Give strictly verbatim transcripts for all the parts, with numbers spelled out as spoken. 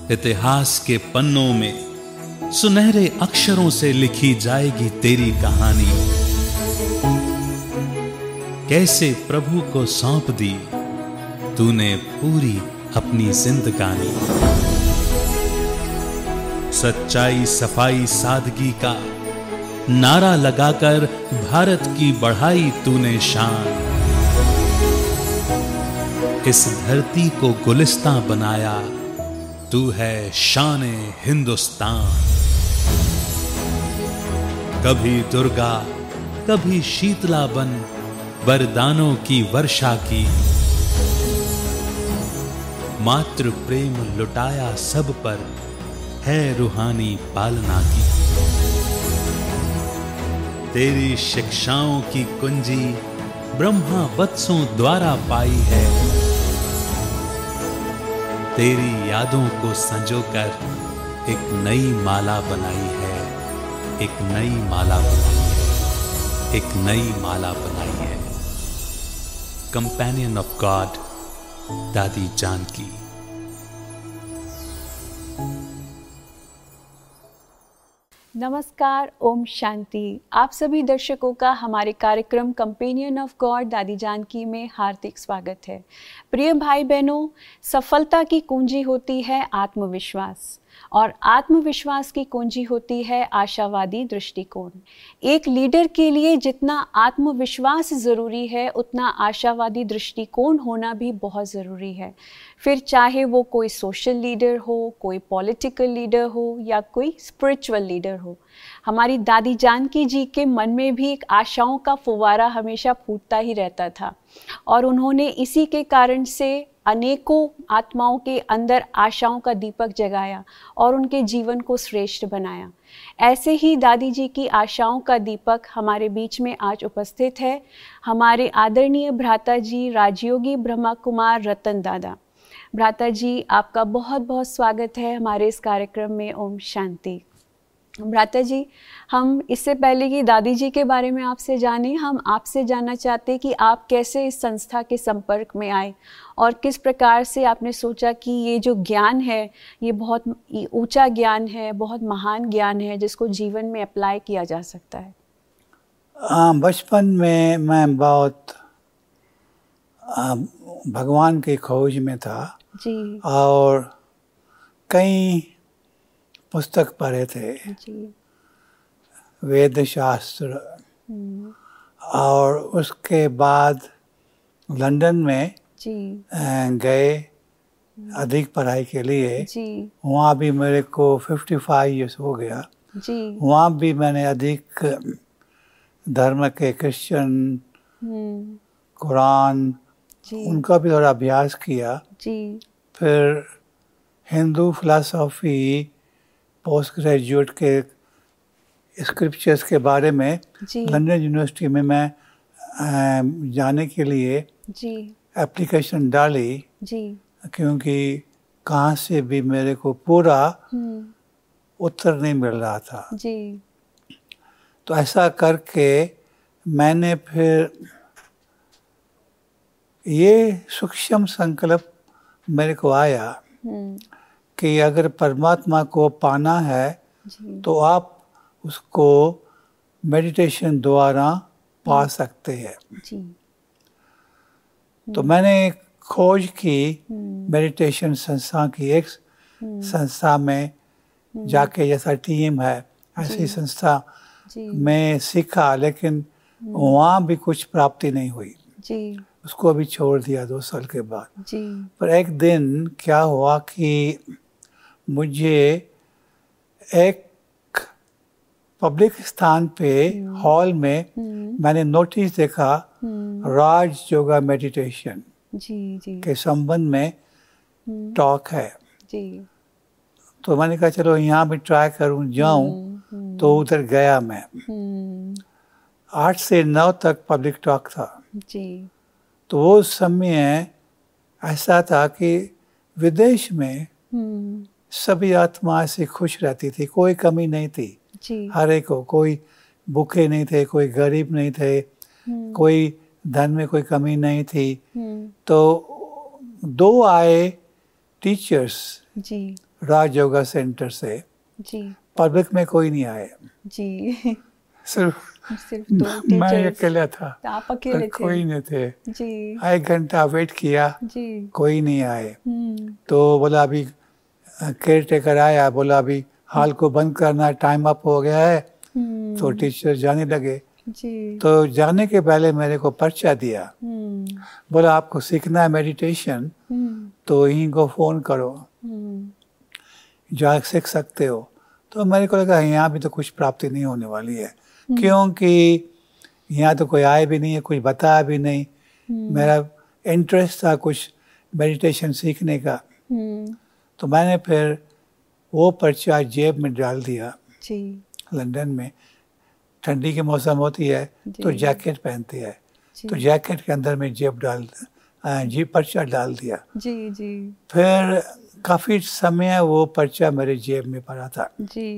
इतिहास के पन्नों में सुनहरे अक्षरों से लिखी जाएगी तेरी कहानी। कैसे प्रभु को सौंप दी तूने पूरी अपनी जिंदगानी। सच्चाई, सफाई, सादगी का नारा लगाकर भारत की बढ़ाई तूने शान। इस धरती को गुलिस्तां बनाया तू है शान-ए हिंदुस्तान। कभी दुर्गा कभी शीतला बन वरदानों की वर्षा की। मातृ प्रेम लुटाया सब पर है रूहानी पालना की। तेरी शिक्षाओं की कुंजी ब्रह्मा वत्सों द्वारा पाई है। तेरी यादों को संजोकर एक नई माला बनाई है, एक नई माला बनाई है, एक नई माला बनाई है। कंपेनियन ऑफ गॉड दादी जानकी। नमस्कार, ओम शांति। आप सभी दर्शकों का हमारे कार्यक्रम कंपेनियन ऑफ गॉड दादी जानकी में हार्दिक स्वागत है। प्रिय भाई बहनों, सफलता की कुंजी होती है आत्मविश्वास और आत्मविश्वास की कुंजी होती है आशावादी दृष्टिकोण। एक लीडर के लिए जितना आत्मविश्वास ज़रूरी है उतना आशावादी दृष्टिकोण होना भी बहुत ज़रूरी है। फिर चाहे वो कोई सोशल लीडर हो, कोई पॉलिटिकल लीडर हो या कोई स्पिरिचुअल लीडर हो। हमारी दादी जानकी जी के मन में भी एक आशाओं का फुवारा हमेशा फूटता ही रहता था और उन्होंने इसी के कारण से अनेकों आत्माओं के अंदर आशाओं का दीपक जगाया और उनके जीवन को श्रेष्ठ बनाया। ऐसे ही दादी जी की आशाओं का दीपक हमारे बीच में आज उपस्थित है। हमारे आदरणीय भ्राता जी राजयोगी ब्रह्मा कुमार रतन दादा। भ्राता जी, आपका बहुत बहुत स्वागत है हमारे इस कार्यक्रम में। ओम शांति। भ्राता जी, हम इससे पहले कि दादी जी के बारे में आपसे जानें, हम आपसे जानना चाहते हैं कि आप कैसे इस संस्था के संपर्क में आए और किस प्रकार से आपने सोचा कि ये जो ज्ञान है ये बहुत ऊंचा ज्ञान है, बहुत महान ज्ञान है जिसको जीवन में अप्लाई किया जा सकता है। बचपन में मैं बहुत आ, भगवान की खोज में था जी। और कई पुस्तक पढ़े थे जी। वेद शास्त्र, और उसके बाद लंदन में जी गए अधिक पढ़ाई के लिए। जी। वहाँ भी मेरे को पचपन इयर्स हो गया। जी। वहाँ भी मैंने अधिक धर्म के क्रिश्चियन, कुरान, उनका भी थोड़ा अभ्यास किया। जी। फिर हिंदू फिलॉसफी, पोस्ट ग्रेजुएट के स्क्रिप्चर्स के बारे में लंदन यूनिवर्सिटी में मैं आ, जाने के लिए जी एप्लीकेशन डाली। जी। क्योंकि कहाँ से भी मेरे को पूरा उत्तर नहीं मिल रहा था। जी। तो ऐसा करके मैंने फिर ये सूक्ष्म संकल्प मेरे को आया कि अगर परमात्मा को पाना है तो आप उसको मेडिटेशन द्वारा पा सकते हैं। जी। तो मैंने खोज की मेडिटेशन संस्था की, एक संस्था में जाके, जैसा टीम है ऐसी संस्था में सीखा, लेकिन वहाँ भी कुछ प्राप्ति नहीं हुई। जी। उसको अभी छोड़ दिया दो साल के बाद। जी। पर एक दिन क्या हुआ कि मुझे एक पब्लिक स्थान पे हॉल में मैंने नोटिस देखा, राज योगा मेडिटेशन जी। जी। के संबंध में टॉक है। जी। तो मैंने कहा चलो यहाँ भी ट्राई करूँ, जाऊँ। तो उधर गया मैं। आठ से नौ तक पब्लिक टॉक था। जी। तो वो समय ऐसा था कि विदेश में सभी आत्मा ऐसी खुश रहती थी, कोई कमी नहीं थी। जी। हर एक को, कोई भूखे नहीं थे, कोई गरीब नहीं थे, कोई धन में कोई कमी नहीं थी। तो दो आए टीचर्स जी। राज योगा सेंटर से। जी पब्लिक में कोई नहीं आए, जी सिर्फ सिर्फ दो मैं टीचर्स। अकेला था, आप अकेले थे? कोई नहीं थे। जी एक घंटा वेट किया, जी। कोई नहीं आए। हम्म तो बोला अभी केयर टेकर आया, बोला अभी हॉल को बंद करना, टाइम अप हो गया है। हम्म तो टीचर जाने लगे। जी। तो जाने के पहले मेरे को पर्चा दिया, हम्म बोला आपको सीखना है मेडिटेशन हम्म तो यहीं को फ़ोन करो, हम्म जा सीख सकते हो। तो मेरे को लगा यहाँ भी तो कुछ प्राप्ति नहीं होने वाली है, क्योंकि यहाँ तो कोई आए भी नहीं है, कुछ बताया भी नहीं। मेरा इंटरेस्ट था कुछ मेडिटेशन सीखने का। हम्म तो मैंने फिर वो पर्चा जेब में डाल दिया। जी लंदन में ठंडी के मौसम होती है तो जी। जैकेट पहनती है, जी तो जैकेट के अंदर में जेब डाल अ, जी पर्चा डाल दिया। जी जी फिर काफ़ी समय वो पर्चा मेरे जेब में पड़ा था। जी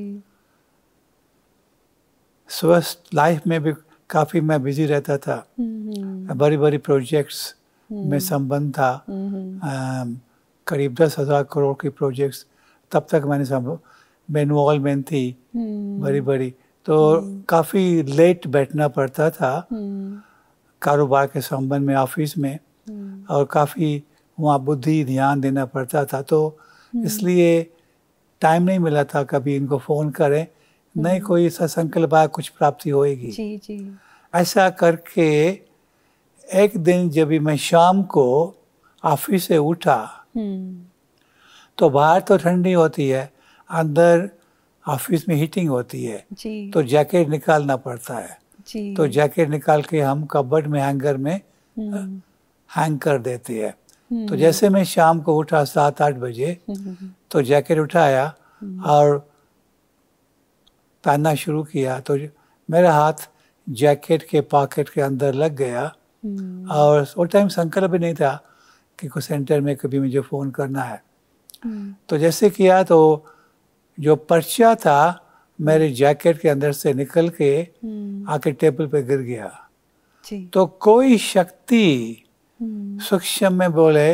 स्वस्थ लाइफ में भी काफ़ी मैं बिजी रहता था, हम्म बड़ी बड़ी प्रोजेक्ट्स में संबंध था। हम्म अम, करीब दस हज़ार करोड़ की प्रोजेक्ट्स तब तक मैंने सब में इन्वॉल्वमेंट थी, हम्म बड़ी बड़ी। तो काफ़ी लेट बैठना पड़ता था हम्म कारोबार के संबंध में ऑफिस में, हम्म और काफ़ी वहाँ बुद्धि ध्यान देना पड़ता था। तो इसलिए टाइम नहीं मिला था कभी इनको फ़ोन करें, नहीं कोई ऐसा संकल्प आया कुछ प्राप्ति होएगी। जी जी ऐसा करके एक दिन जब भी मैं शाम को ऑफिस से उठा हम्म तो बाहर तो ठंडी होती है, अंदर ऑफिस में हीटिंग होती है, जी तो जैकेट निकालना पड़ता है। जी तो जैकेट निकाल के हम कबर्ड में हैंगर में हम्म हैंग कर देते हैं। तो जैसे मैं शाम को उठा सात आठ बजे, हम्म तो जैकेट उठाया और पहनना शुरू किया, तो मेरा हाथ जैकेट के पॉकेट के अंदर लग गया। हम्म और उस टाइम संकल्प भी नहीं था कि कोई सेंटर में कभी मुझे फ़ोन करना है। हम्म तो जैसे किया तो जो पर्चा था मेरे जैकेट के अंदर से निकल के हम्म आके टेबल पे गिर गया। जी तो कोई शक्ति हम्म सूक्ष्म में बोले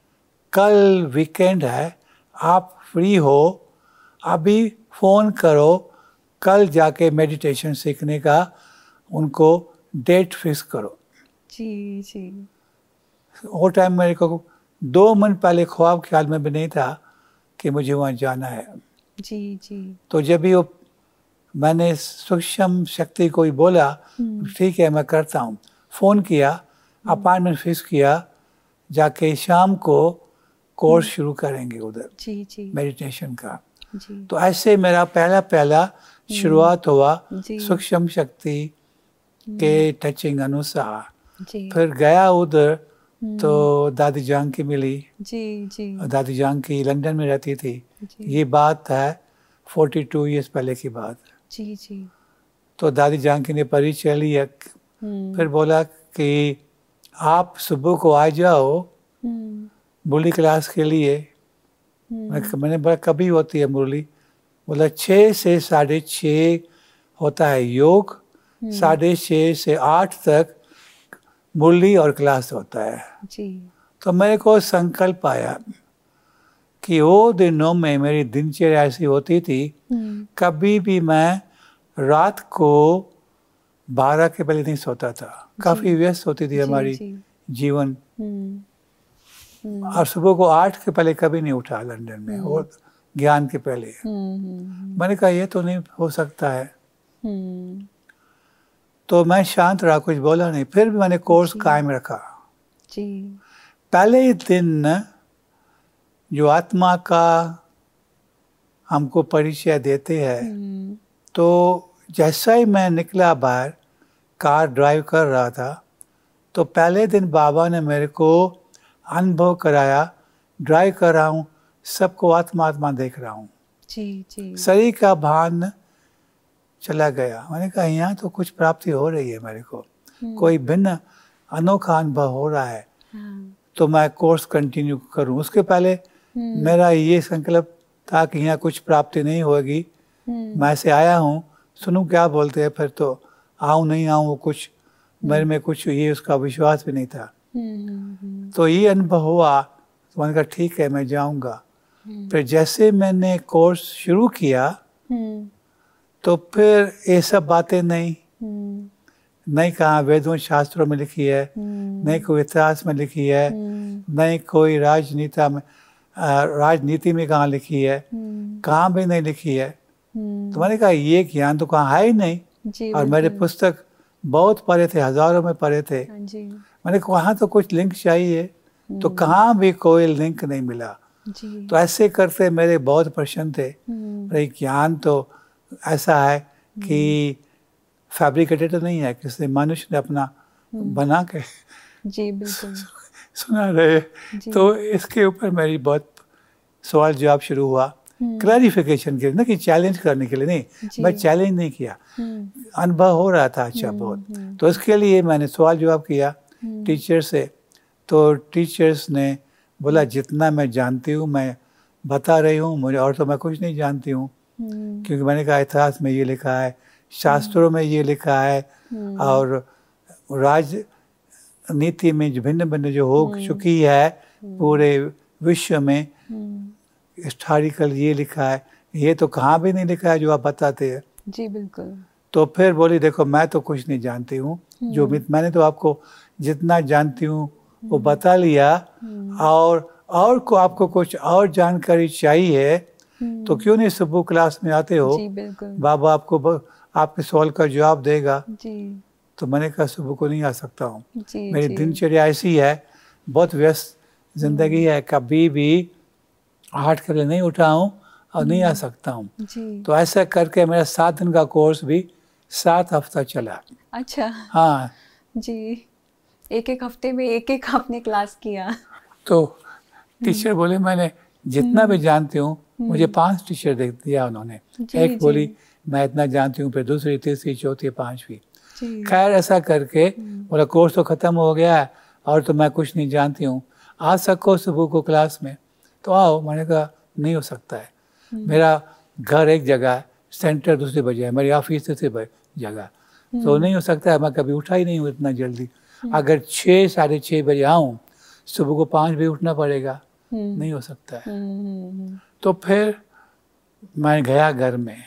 कल वीकेंड है, आप फ्री हो, अभी फ़ोन करो, कल जाके मेडिटेशन सीखने का उनको डेट फिक्स करो। जी जी वो टाइम मेरे को दो मिनट पहले ख्वाब ख्याल में भी नहीं था कि मुझे वहाँ जाना है। जी जी तो जब भी वो मैंने सूक्ष्म शक्ति को ही बोला ठीक है मैं करता हूँ, फ़ोन किया, अपॉइंटमेंट फिक्स किया, जाके शाम को कोर्स शुरू करेंगे उधर जी जी मेडिटेशन का। जी तो ऐसे मेरा पहला पहला शुरुआत हुआ जी सूक्ष्म शक्ति के टचिंग अनुसार। जी फिर गया उधर तो दादी जान की मिली। जी जी और दादी जान की लंदन में रहती थी। जी ये बात है फोर्टी टू ईयर्स पहले की बात। जी जी तो दादी जान की ने परिचय लिया, हम्म फिर बोला कि आप सुबह को आ जाओ हम्म मुरली क्लास के लिए। मैं- मैंने बोला कभी होती है मुरली? बोला छः से साढ़े छः होता है योग, साढ़े छः से आठ तक मुरली और क्लास होता है। जी तो मेरे को संकल्प आया कि वो दिनों में मेरी दिनचर्या ऐसी होती थी, हम्म कभी भी मैं रात को बारह के पहले नहीं सोता था। काफ़ी व्यस्त होती थी जी, हमारी जी जीवन। हम्म और सुबह को आठ के पहले कभी नहीं उठा लंदन में, और ज्ञान के पहले। हम्म मैंने कहा ये तो नहीं हो सकता है। हम्म तो मैं शांत रहा, कुछ बोला नहीं। फिर भी मैंने कोर्स कायम रखा। जी पहले ही दिन जो आत्मा का हमको परिचय देते हैं, हम्म तो जैसा ही मैं निकला बाहर, कार ड्राइव कर रहा था, तो पहले दिन बाबा ने मेरे को अनुभव कराया, ड्राइव कर रहा हूँ, सबको आत्मा आत्मा देख रहा हूँ। जी जी शरीर का भान चला गया। मैंने कहा यहाँ तो कुछ प्राप्ति हो रही है मेरे को, कोई भिन्न अनोखा अनुभव हो रहा है, हाँ तो मैं कोर्स कंटिन्यू करूँ। उसके पहले मेरा ये संकल्प था कि यहाँ कुछ प्राप्ति नहीं होगी, मैं ऐसे आया हूँ, सुनूं क्या बोलते हैं, फिर तो आऊँ नहीं आऊँ, वो कुछ मेरे में कुछ ये उसका विश्वास भी नहीं था। हम्म तो ये अनुभव हुआ, तो मैंने कहा ठीक है मैं जाऊँगा। फिर जैसे मैंने कोर्स शुरू किया तो फिर ये सब बातें नहीं नहीं कहाँ वेदों शास्त्रों में लिखी है, नहीं कोई इतिहास में लिखी है, नहीं कोई राजनीति में राजनीति में कहाँ लिखी है, कहाँ भी नहीं लिखी है। तो मैंने कहा ये ज्ञान तो कहाँ है ही नहीं। और मेरे पुस्तक बहुत पढ़े थे, हजारों में पढ़े थे। मैंने कहा वहाँ तो कुछ लिंक चाहिए, तो कहाँ भी कोई लिंक नहीं मिला। तो ऐसे करते मेरे बहुत प्रश्न थे। अरे ज्ञान तो ऐसा है कि फैब्रिकेटेड तो नहीं है, किसी मनुष्य ने अपना बना के जी बिल्कुल सुना रहे। तो इसके ऊपर मेरी बहुत सवाल जवाब शुरू हुआ, क्लैरिफिकेशन के लिए ना, कि चैलेंज करने के लिए नहीं। मैं चैलेंज नहीं किया, अनुभव हो रहा था अच्छा बहुत। तो इसके लिए मैंने सवाल जवाब किया टीचर से। तो टीचर्स ने बोला जितना मैं जानती हूँ मैं बता रही हूँ, मुझे और तो मैं कुछ नहीं जानती हूँ। क्योंकि मैंने कहा इतिहास में ये लिखा है, शास्त्रों में ये लिखा है, और राजनीति में जो भिन्न भिन्न जो हो चुकी है पूरे विश्व में, हिस्टोरिकल ये लिखा है, ये तो कहाँ भी नहीं लिखा है जो आप बताते हैं। जी बिल्कुल। तो फिर बोली देखो मैं तो कुछ नहीं जानती हूँ, जो मैंने तो आपको जितना जानती हूँ वो बता लिया, और और को आपको कुछ और जानकारी चाहिए तो क्यों नहीं सुबह क्लास में आते हो, जी बिल्कुल। बाबा आपको आपके सवाल का जवाब देगा। जी। तो मैंने कहा सुबह को नहीं आ सकता हूँ, मेरी जी। दिनचर्या ऐसी है, बहुत व्यस्त जिंदगी है, कभी भी आठ के लिए नहीं उठा हूँ और नहीं आ सकता हूँ। तो ऐसा करके मेरा सात दिन का कोर्स भी सात हफ्ता चला। अच्छा। हाँ जी, एक एक हफ्ते में एक एक आपने क्लास किया। तो टीचर बोले मैंने जितना भी जानती हूँ, मुझे पांच टीचर दे दिया उन्होंने। एक बोली मैं इतना जानती हूँ, फिर दूसरी तीसरी चौथी पांचवी। खैर ऐसा करके बोला कोर्स तो खत्म हो गया है और तो मैं कुछ नहीं जानती हूँ, आ सको सुबह को क्लास में तो आओ। मैंने कहा नहीं हो सकता है, मेरा घर एक जगह है, सेंटर दूसरी बजे है, मेरी ऑफिस दूसरी जगह, तो नहीं हो सकता है। मैं कभी उठा ही नहीं हूँ इतना जल्दी। अगर छः साढ़े छः बजे आऊँ, सुबह को पाँच बजे उठना पड़ेगा, नहीं हो सकता है। तो फिर मैं गया घर में,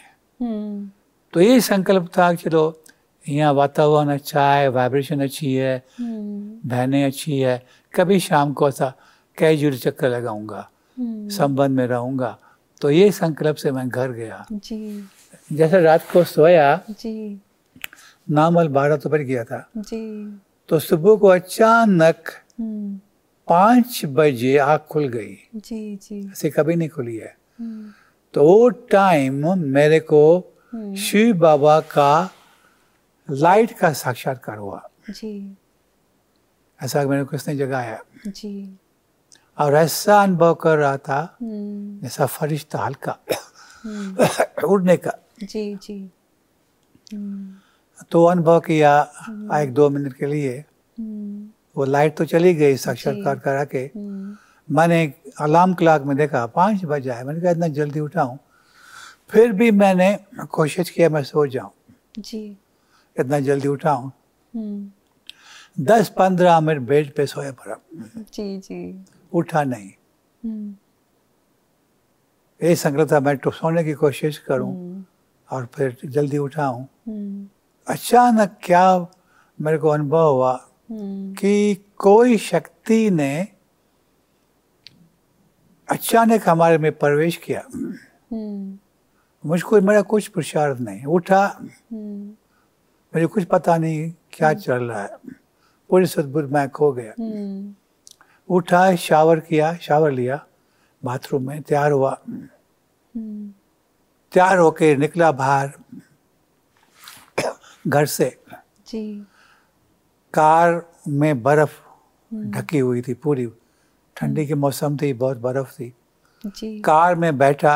तो ये संकल्प था चलो यहाँ वातावरण अच्छा है, वाइब्रेशन अच्छी है, बहनें अच्छी है, कभी शाम को ऐसा कैजुअल चक्कर लगाऊंगा, संबंध में रहूंगा। तो ये संकल्प से मैं घर गया। जी। जैसे रात को सोया, जी। नॉर्मल बारह तो बज गया था। जी। तो सुबह को अचानक पाँच बजे आँख खुल गई। जी जी। ऐसे कभी नहीं खुली है। तो वो टाइम मेरे को शिव बाबा का लाइट का साक्षात्कार हुआ। जी। ऐसा मेरे को किसने जगाया। जी। और ऐसा अनुभव कर रहा था जैसा फरिश्ता हल्का उड़ने का। जी जी। तो अनुभव किया एक दो मिनट के लिए, वो लाइट तो चली गई साक्षात्कार करा के। मैंने अलार्म क्लॉक में देखा पाँच बजा है, मैंने कहा इतना जल्दी उठाऊं, फिर भी मैंने कोशिश किया मैं सो जाऊं, जी इतना जल्दी उठाऊं। दस पंद्रह मिनट बेड पे सोया पड़ा, जी जी, उठा नहीं। ये संकल्प था मैं तो सोने की कोशिश करूं और फिर जल्दी उठाऊं। अचानक क्या मेरे को अनुभव हुआ कि कोई शक्ति ने अचानक हमारे में प्रवेश किया। मुझको मेरा कुछ पुरुषार्थ नहीं, उठा, मुझे कुछ पता नहीं क्या चल रहा है, पूरी सद्बुद्ध मैं खो गया। उठा, शावर किया, शावर लिया, बाथरूम में तैयार हुआ, तैयार होके निकला बाहर घर से। जी। कार में बर्फ ढकी हुई थी, पूरी ठंडी के मौसम थी, बहुत बर्फ थी। जी। कार में बैठा,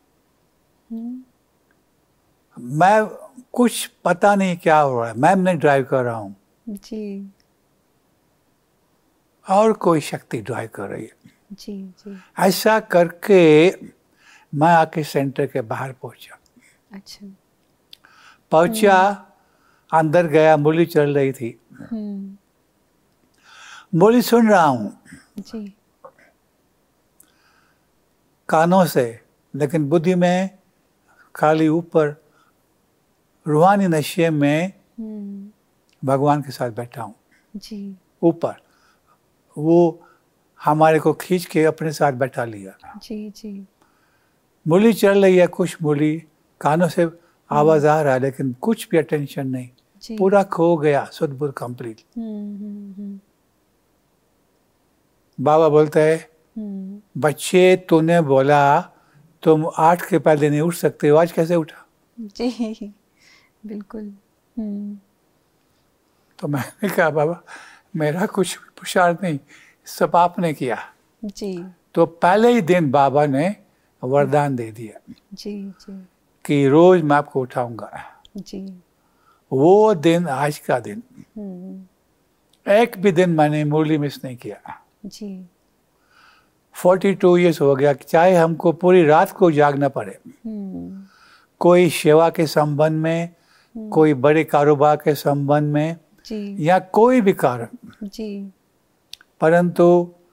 मैं कुछ पता नहीं क्या हो रहा है, मैं नहीं ड्राइव कर रहा हूँ, जी, और कोई शक्ति ड्राइव कर रही है। जी जी। ऐसा करके मैं आके सेंटर के बाहर पहुंचा। अच्छा। पहुंचा, अंदर गया, मुरली चल रही थी, मुरली सुन रहा हूँ। जी। कानों से, लेकिन बुद्धि में खाली ऊपर रूहानी नशे में भगवान के साथ बैठा हूँ जी ऊपर। वो हमारे को खींच के अपने साथ बैठा लिया। जी जी मूली चल रही है, कुछ मूली कानों से आवाज आ रहा है, लेकिन कुछ भी अटेंशन नहीं, जी पूरा खो गया, सुध-बुध कंप्लीट। हम्म हम्म हम्म बाबा बोलता है, हम्म बच्चे तूने बोला तुम आठ के पहले नहीं उठ सकते हो, आज कैसे उठा? जी बिल्कुल। हम्म तो मैंने कहा बाबा मेरा कुछ पुरुषार्थ नहीं, सब आपने किया। जी तो पहले ही दिन बाबा ने वरदान दे दिया जी जी कि रोज मैं आपको उठाऊंगा। जी वो दिन आज का दिन, हम्म एक भी दिन मैंने मुरली मिस नहीं किया। जी बयालीस इयर्स हो गया, चाहे हमको पूरी रात को जागना पड़े, हम्म कोई सेवा के संबंध में, कोई बड़े कारोबार के संबंध में, जी या कोई भी कारण, जी परंतु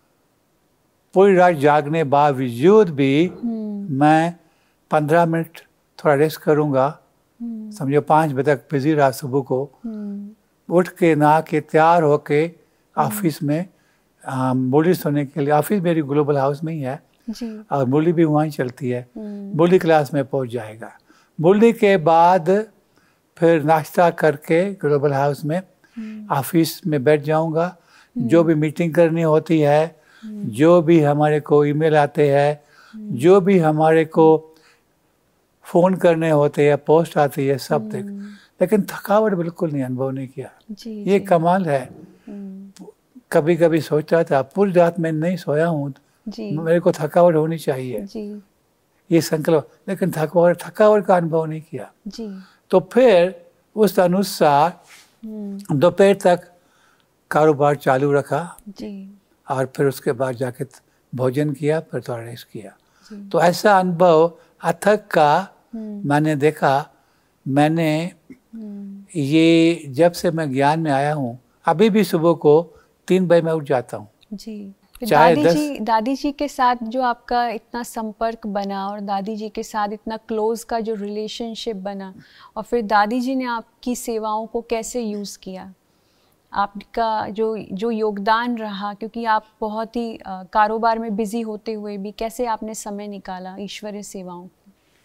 पूरी रात जागने बावजूद भी हम्म मैं पंद्रह मिनट थोड़ा रेस्ट करूंगा। हम्म समझो पाँच बजे तक बिजी रहा, सुबह को हम्म उठ के नहा के तैयार होके ऑफिस में आ, मुरली सुनने के लिए, ऑफिस मेरी ग्लोबल हाउस में ही है जी और मुरली भी वहीं चलती है। हम्म मुरली क्लास में पहुंच जाएगा, मुरली के बाद फिर नाश्ता करके ग्लोबल हाउस में ऑफिस में बैठ जाऊंगा। जो भी मीटिंग करनी होती है, जो भी हमारे को ईमेल आते हैं, जो भी हमारे को फ़ोन करने होते हैं, पोस्ट आती है, सब देख, लेकिन थकावट बिल्कुल नहीं, अनुभव नहीं किया। जी ये जी कमाल है। हम्म कभी कभी सोचता था पूरी रात में नहीं सोया हूँ, जी मेरे को थकावट होनी चाहिए, जी ये संकल्प, लेकिन थकावट थकावट का अनुभव नहीं किया। जी तो फिर उस अनुसार हम्म दोपहर तक कारोबार चालू रखा जी और फिर उसके बाद जाके भोजन किया, फिर थोड़ा रेस्ट किया। जी तो ऐसा अनुभव अथक का हम्म मैंने देखा। मैंने हम्म ये जब से मैं ज्ञान में आया हूँ, अभी भी सुबह को तीन बजे मैं उठ जाता हूँ। जी फिर चाहे दादी दस- जी दादी जी के साथ जो आपका इतना संपर्क बना और दादी जी के साथ इतना क्लोज का जो रिलेशनशिप बना, और फिर दादी जी ने आपकी सेवाओं को कैसे यूज़ किया, आपका जो जो योगदान रहा, क्योंकि आप बहुत ही अ, कारोबार में बिजी होते हुए भी कैसे आपने समय निकाला ईश्वरीय सेवाओं को?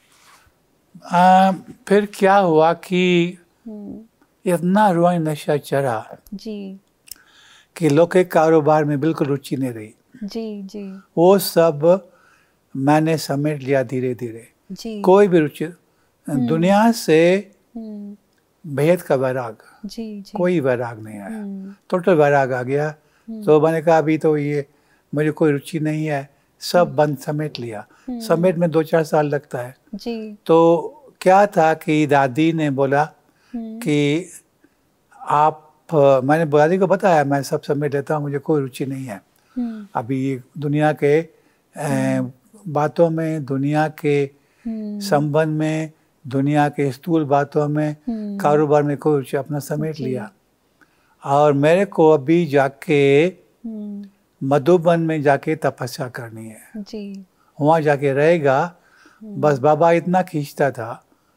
आ, फिर क्या हुआ कि हम्म इतना रूहानी नशा चढ़ा जी कि लौकिक कारोबार में बिल्कुल रुचि नहीं रही। जी जी वो सब मैंने समेट लिया धीरे धीरे। जी कोई भी रुचि, दुनिया से हम्म बेहद का वैराग, जी जी कोई वैराग नहीं आया, हम्म टोटल वैराग आ गया। तो मैंने कहा अभी तो ये मुझे कोई रुचि नहीं है, सब बंद समेट लिया। समेट में दो चार साल लगता है। जी तो क्या था कि दादी ने बोला हम्म कि आप, मैंने दादी को बताया मैं सब समेट लेता हूँ, मुझे कोई रुचि नहीं है हम्म अभी ये दुनिया के अ, बातों में, दुनिया के हम्म संबंध में, दुनिया के स्थूल बातों में, हम्म कारोबार में कोई रुचि, अपना समेट जी। लिया। और मेरे को अभी जाके हम्म मधुबन में जाके तपस्या करनी है, जी वहाँ जाके रहेगा। बस बाबा इतना खींचता था।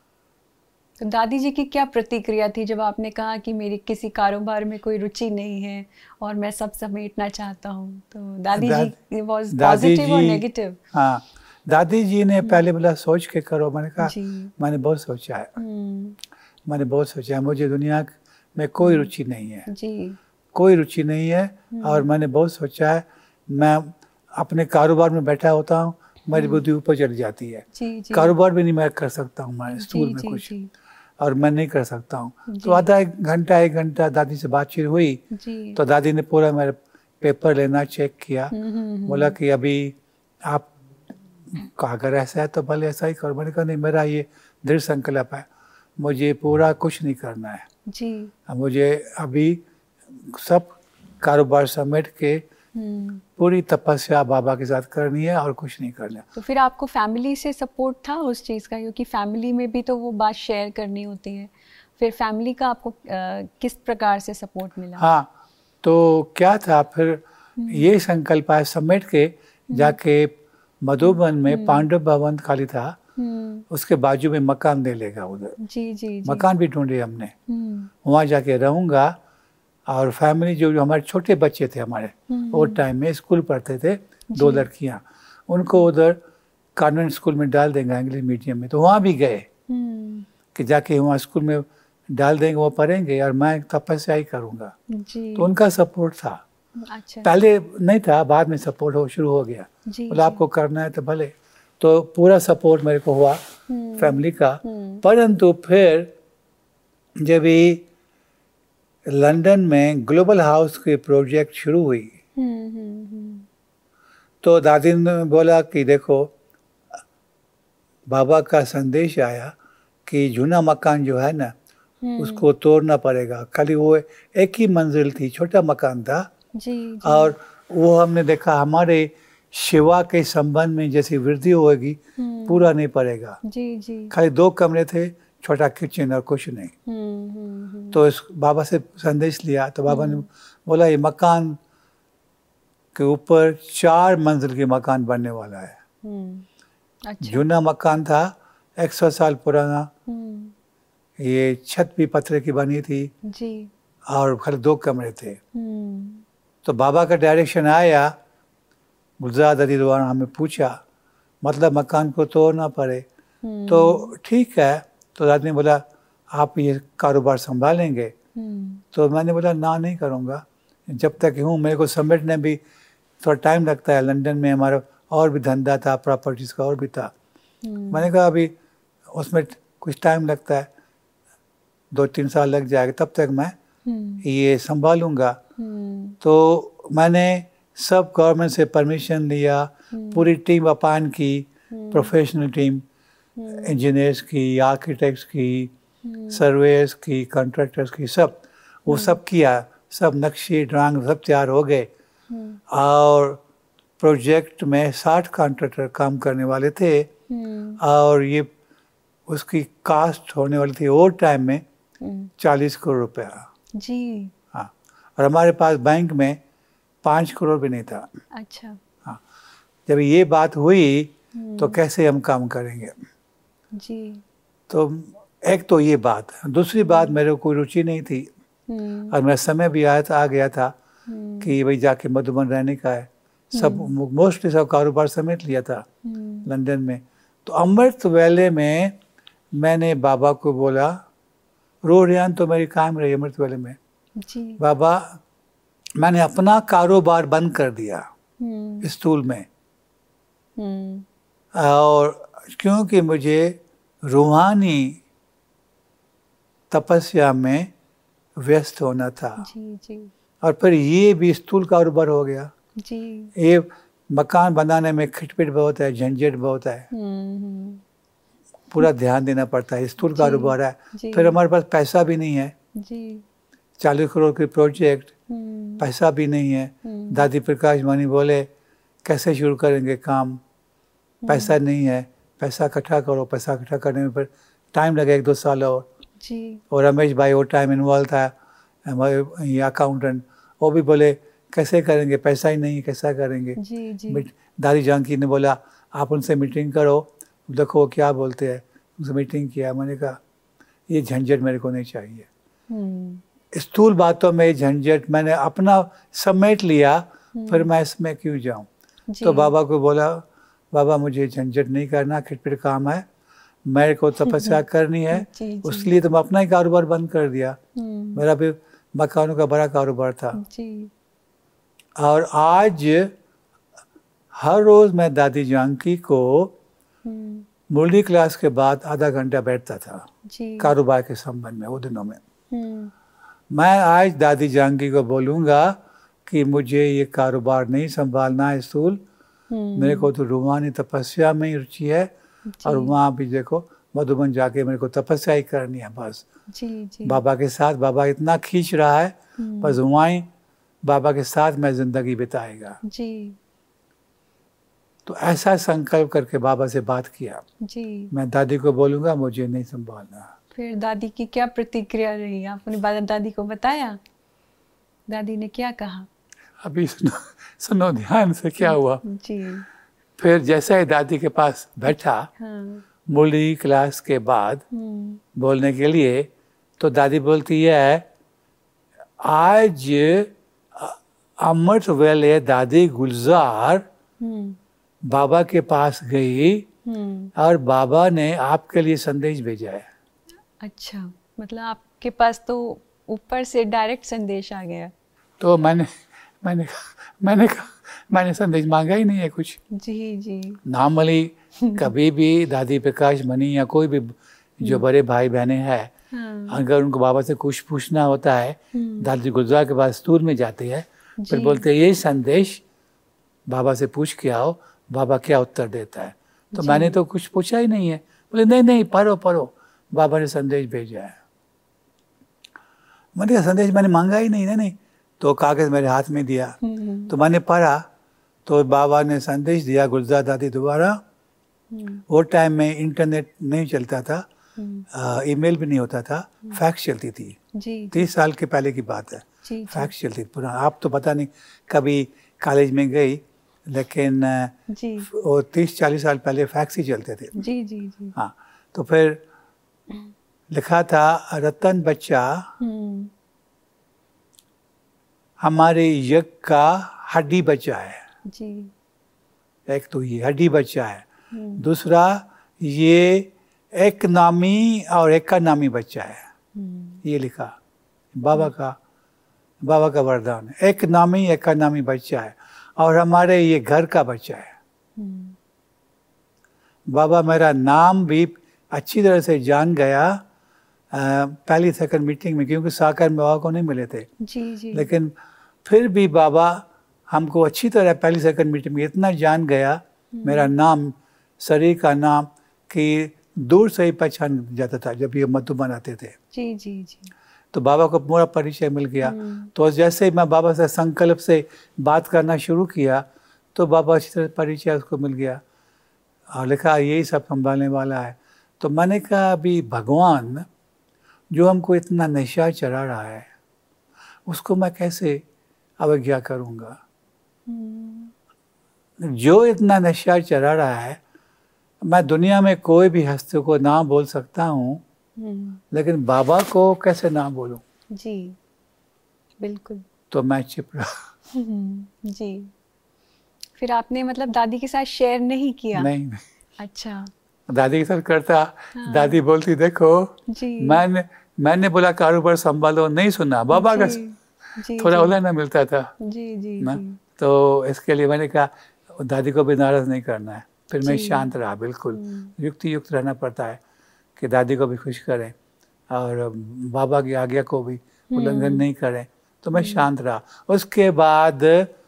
तो दादी जी की क्या प्रतिक्रिया थी जब आपने कहा कि मेरी किसी कारोबार में कोई रुचि नहीं है और मैं सब समेटना चाहता हूँ? तो दादी दा- जी वाज दादी पॉजिटिव और जी- नेगेटिव? हाँ, दादी जी ने पहले बोला सोच के करो। मैंने कहा जी मैंने बहुत सोचा है, हम्म मैंने बहुत सोचा है, मुझे दुनिया में कोई रुचि नहीं है, जी कोई रुचि नहीं है। और मैंने बहुत सोचा है, मैं अपने कारोबार में बैठा होता हूँ, मेरी बुद्धि ऊपर चली जाती है, जी जी कारोबार भी नहीं मैं कर सकता हूँ, मैं स्कूल जी में जी कुछ, जी और मैं नहीं कर सकता हूँ। जी। तो आधा एक घंटा एक घंटा दादी से बातचीत हुई, जी तो दादी ने पूरा मेरा पेपर लेना चेक किया, हम्म, हम्म, बोला कि अभी आप का अगर ऐसा है तो भले ऐसा ही करो। मैंने कहा नहीं, मेरा ये दृढ़ संकल्प है, मुझे पूरा कुछ नहीं करना है, जी अब मुझे अभी सब कारोबार समेट के हम्म पूरी तपस्या बाबा के साथ करनी है और कुछ नहीं करना। तो फिर आपको फैमिली से सपोर्ट था उस चीज़ का, क्योंकि फैमिली में भी तो वो बात शेयर करनी होती है, फिर फैमिली का आपको अ, किस प्रकार से सपोर्ट मिला? हाँ, तो क्या था फिर ये संकल्प है, समेट के जाके मधुबन में पांडव भवन खाली था, हम्म, उसके बाजू में मकान ले लेगा उधर। जी जी जी। मकान भी ढूंढे हमने, हम्म, वहाँ जाके रहूँगा। और फैमिली जो जो हमारे छोटे बच्चे थे हमारे वो टाइम में स्कूल पढ़ते थे, दो लड़कियाँ, उनको उधर कॉन्वेंट स्कूल में डाल देंगे इंग्लिश मीडियम में। तो वहाँ भी गए हम्म, कि जाके वहाँ स्कूल में डाल देंगे, वो पढ़ेंगे और मैं तपस्या ही करूँगा। जी। तो उनका सपोर्ट था, अच्छा। पहले नहीं था, बाद में सपोर्ट हो शुरू हो गया। जी बोला आपको करना है तो भले। तो पूरा सपोर्ट मेरे को हुआ फैमिली का। परंतु फिर जब ये लंदन में ग्लोबल हाउस के प्रोजेक्ट शुरू हुई हम्म, हम्म, हम्म, तो दादी ने बोला कि देखो बाबा का संदेश आया कि जूना मकान जो है ना उसको तोड़ना पड़ेगा। खाली वो एक ही मंजिल थी, छोटा मकान था। जी जी। और वो हमने देखा हमारे सेवा के संबंध में जैसी वृद्धि होगी पूरा नहीं पड़ेगा। जी जी। खाली दो कमरे थे, छोटा किचन और कुछ नहीं। हम्म, हम्म, हम्म, तो इस बाबा से संदेश लिया तो बाबा ने बोला ये मकान के ऊपर चार मंजिल के मकान बनने वाला है। हम्म, अच्छा। जूना मकान था एक सौ साल पुराना, हम्म, ये छत भी पत्थर की बनी थी जी। और खाली दो कमरे थे। हम्म, तो बाबा का डायरेक्शन आया, गुलजार दादी द्वारा हमें पूछा मतलब मकान को तोड़ना पड़े। तो ठीक है। तो दादी ने बोला आप ये कारोबार संभालेंगे? हम्म, तो मैंने बोला ना नहीं करूँगा, जब तक हूँ मेरे को समेटने भी थोड़ा टाइम लगता है। लंदन में हमारा और भी धंधा था, प्रॉपर्टीज़ का और भी था। मैंने कहा अभी उसमें कुछ टाइम लगता है, दो तीन साल लग जाएगा, तब तक मैं ये संभालूंगा। तो मैंने सब गवर्नमेंट से परमिशन लिया, पूरी टीम अपॉइंट की, प्रोफेशनल टीम, इंजीनियर्स की, आर्किटेक्ट्स की, सर्वेयर्स की, कॉन्ट्रैक्टर्स की, सब वो सब किया। सब नक्शे ड्राइंग सब तैयार हो गए। और प्रोजेक्ट में साठ कॉन्ट्रैक्टर काम करने वाले थे और ये उसकी कास्ट होने वाली थी ओवर टाइम में चालीस करोड़ रुपया जी। हाँ, और हमारे पास बैंक में पाँच करोड़ भी नहीं था। अच्छा। हाँ, जब ये बात हुई तो कैसे हम काम करेंगे जी। तो एक तो ये बात, दूसरी बात मेरे को कोई रुचि नहीं थी और मेरा समय भी आया था आ गया था कि भाई जाके मधुबन रहने का है। सब मोस्टली सब कारोबार समेट लिया था लंदन में। तो अमृत वेले में मैंने बाबा को बोला, रो रियान तो मेरी काम रही अमृत वेले में, जी। बाबा मैंने अपना कारोबार बंद कर दिया स्टूल में, और क्योंकि मुझे रूहानी तपस्या में व्यस्त होना था। जी जी। और फिर ये भी स्थूल कारोबार हो गया जी। ये मकान बनाने में खिटपिट बहुत है, झंझट बहुत है, पूरा ध्यान देना पड़ता है, स्थूल कारोबार है। फिर हमारे पास पैसा भी नहीं है जी। चालीस करोड़ के प्रोजेक्ट, पैसा भी नहीं है। दादी प्रकाश मणि बोले कैसे शुरू करेंगे काम, पैसा नहीं है, पैसा इकट्ठा करो। पैसा इकट्ठा करने में फिर टाइम लगे एक दो साल और जी। और रमेश भाई वो टाइम इन्वॉल्व था, हमारे अकाउंटेंट, वो भी बोले कैसे करेंगे, पैसा ही नहीं, कैसा करेंगे। जी जी। दादी जानकी ने बोला आप उनसे मीटिंग करो, देखो वो क्या बोलते हैं। उनसे मीटिंग किया, मैंने कहा ये झंझट मेरे को नहीं चाहिए। स्थूल बातों में झंझट मैंने अपना समेट लिया, फिर मैं इसमें क्यों जाऊं। तो बाबा को बोला बाबा मुझे झंझट नहीं करना, खिटपिट काम है, मेरे को तपस्या करनी है। उसके तो मैं अपना ही कारोबार बंद कर दिया। मेरा भी मकानों का बड़ा कारोबार था जी। और आज हर रोज मैं दादी जानकी को मुरली क्लास के बाद आधा घंटा बैठता था कारोबार के संबंध में। वो दिनों में मैं आज दादी जानकी को बोलूँगा कि मुझे ये कारोबार नहीं संभालना है स्थूल, मेरे को तो रूहानी तपस्या में ही रुचि है और वहाँ भी देखो मधुबन जाके मेरे को तपस्या ही करनी है बस। जी जी। बाबा के साथ, बाबा इतना खींच रहा है बस वहाँ ही बाबा के साथ मैं जिंदगी बिताएगा जी। तो ऐसा संकल्प करके बाबा से बात किया जी। मैं दादी को बोलूँगा मुझे नहीं संभालना। फिर दादी की क्या प्रतिक्रिया रही, आपने बाद दादी को बताया, दादी ने क्या कहा? अभी सुनो सुनो ध्यान से क्या हुआ। जी। फिर जैसे ही दादी के पास बैठा हाँ, मूली क्लास के बाद हम्म, बोलने के लिए, तो दादी बोलती है आज अ- अमृत वेले दादी गुलजार हम्म, बाबा के पास गई हम्म, और बाबा ने आपके लिए संदेश भेजा है। अच्छा, मतलब आपके पास तो ऊपर से डायरेक्ट संदेश आ गया। तो मैंने मैंने कहा मैंने कहा मैंने संदेश मांगा ही नहीं है कुछ। जी जी। नॉर्मली कभी भी दादी प्रकाश मणि या कोई भी जो बड़े भाई बहने हैं, हाँ, अगर उनको बाबा से कुछ पूछना होता है, दादी गुजरा के बाद स्तूर में जाते हैं, फिर जी। बोलते हैं ये संदेश बाबा से पूछ के आओ, बाबा क्या उत्तर देता है। तो मैंने तो कुछ पूछा ही नहीं है। बोले नहीं नहीं पढ़ो पढ़ो, बाबा ने संदेश भेजा है। मैंने कहा संदेश मैंने मांगा ही नहीं। नहीं नहीं तो कागज मेरे हाथ में दिया, हम्म, तो मैंने पढ़ा, तो बाबा ने संदेश दिया गुलजार दादी दोबारा। हम्म, वो टाइम में इंटरनेट नहीं चलता था, हम्म, ईमेल भी नहीं होता था, फैक्स चलती थी। जी जी तीस साल के पहले की बात है, जी फैक्स चलती थी पुराना। आप तो पता नहीं कभी कॉलेज में गई, लेकिन अ, जी वो तीस चालीस साल पहले फैक्स ही चलते थे। जी जी जी। हाँ, तो फिर लिखा था रतन बच्चा हम्म, हमारे यज्ञ का हड्डी बच्चा है। जी। एक तो ये हड्डी बच्चा है, हम्म, दूसरा ये एक नामी और एक का नामी बच्चा है। हम्म, ये लिखा बाबा का बाबा का वरदान है। एक नामी एक का नामी बच्चा है और हमारे ये घर का बच्चा है। हम्म, बाबा मेरा नाम भी अच्छी तरह से जान गया अ, पहली सेकंड मीटिंग में, क्योंकि साकर में बाबा को नहीं मिले थे। जी जी। लेकिन फिर भी बाबा हमको अच्छी तरह पहली सेकंड मीटिंग में इतना जान गया, मेरा नाम, शरीर का नाम, कि दूर से ही पहचान जाता था जब ये मधुबन आते थे। जी जी जी। तो बाबा को पूरा परिचय मिल गया। हम्म, तो जैसे ही मैं बाबा से संकल्प से बात करना शुरू किया, तो बाबा अच्छी तरह परिचय उसको मिल गया और लिखा यही सब संभालने वाला है। तो मैंने कहा अभी भगवान जो हमको इतना नशा चढ़ा रहा है, उसको मैं कैसे अवज्ञा करूँगा। हम्म, जो इतना नशा चढ़ा रहा है, मैं दुनिया में कोई भी हस्ती को ना बोल सकता हूँ, हम्म, लेकिन बाबा को कैसे ना बोलूं। जी बिल्कुल। तो मैं चुप रहा। हम्म, जी। फिर आपने मतलब दादी के साथ शेयर नहीं किया? नहीं नहीं अच्छा। दादी के साथ करता, हाँ। दादी बोलती देखो जी। मैंने मैंने बोला कारोबार संभालो, नहीं सुना बाबा का। जी, जी, थोड़ा जी, उलझना मिलता था जी जी ना, जी। तो इसके लिए मैंने कहा दादी को भी नाराज नहीं करना है। फिर मैं जी। शांत रहा, बिल्कुल हम्म, युक्ति युक्त रहना पड़ता है कि दादी को भी खुश करें और बाबा की आज्ञा को भी उल्लंघन नहीं करें। तो मैं शांत रहा। उसके बाद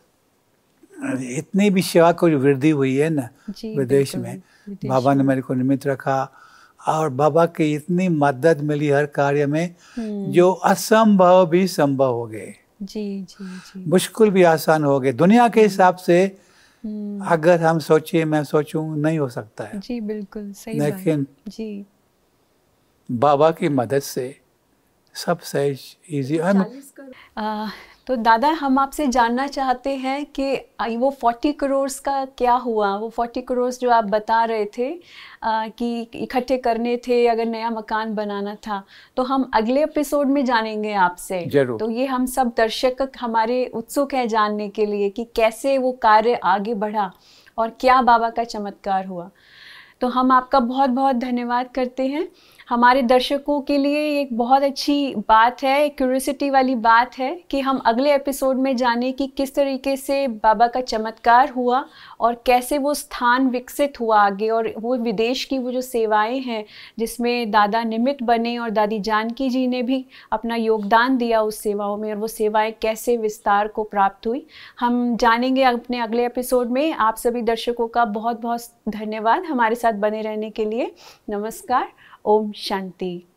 इतनी भी सेवा को वृद्धि हुई है ना जी, विदेश बिल्कुल, में, विदेश बाबा ने में। मेरे को निमित्त रखा और बाबा की इतनी मदद मिली हर कार्य में, हम्म, जो असंभव भी संभव हो गए, जी जी जी। मुश्किल भी आसान हो गए। दुनिया के हिसाब से हम्म, अगर हम सोचे, मैं सोचूं, नहीं हो सकता है, जी बिल्कुल सही बात। लेकिन जी। बाबा की मदद से सब सहज इजी। आ, तो दादा हम आपसे जानना चाहते हैं कि आ, वो फोर्टी करोड़ का क्या हुआ? वो फोर्टी करोड़ जो आप बता रहे थे आ, कि इकट्ठे करने थे अगर नया मकान बनाना था, तो हम अगले एपिसोड में जानेंगे आपसे। जरूर। तो ये हम सब दर्शक हमारे उत्सुक है जानने के लिए कि कैसे वो कार्य आगे बढ़ा और क्या बाबा का चमत्कार हुआ। तो हम आपका बहुत बहुत धन्यवाद करते हैं। हमारे दर्शकों के लिए एक बहुत अच्छी बात है, एक क्यूरियोसिटी वाली बात है कि हम अगले एपिसोड में जाने कि किस तरीके से बाबा का चमत्कार हुआ और कैसे वो स्थान विकसित हुआ आगे, और वो विदेश की वो जो सेवाएं हैं जिसमें दादा निमित्त बने और दादी जानकी जी ने भी अपना योगदान दिया उस सेवाओं में, और वो सेवाएं कैसे विस्तार को प्राप्त हुई, हम जानेंगे अपने अगले एपिसोड में। आप सभी दर्शकों का बहुत बहुत धन्यवाद हमारे साथ बने रहने के लिए। नमस्कार। ओम शांति।